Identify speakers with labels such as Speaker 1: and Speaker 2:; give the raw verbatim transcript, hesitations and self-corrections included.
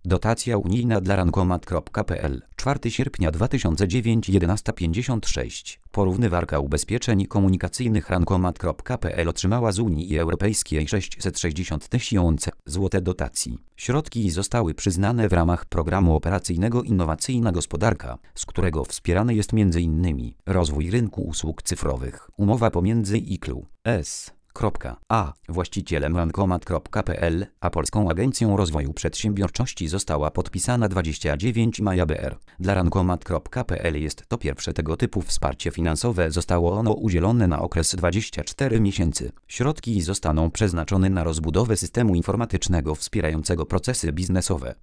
Speaker 1: Dotacja unijna dla rankomat kropka p l. czwartego sierpnia dwa tysiące dziewięć, jedenaście pięćdziesiąt sześć. Porównywarka ubezpieczeń komunikacyjnych rankomat kropka p l otrzymała z Unii Europejskiej sześćset sześćdziesiąt tysięcy złotych dotacji. Środki zostały przyznane w ramach programu operacyjnego Innowacyjna Gospodarka, z którego wspierany jest między innymi rozwój rynku usług cyfrowych. Umowa pomiędzy I K L U S. A. Właścicielem rankomat kropka p l, a Polską Agencją Rozwoju Przedsiębiorczości została podpisana dwudziestego dziewiątego maja B R. Dla rankomat kropka p l jest to pierwsze tego typu wsparcie finansowe. Zostało ono udzielone na okres dwudziestu czterech miesięcy. Środki zostaną przeznaczone na rozbudowę systemu informatycznego wspierającego procesy biznesowe.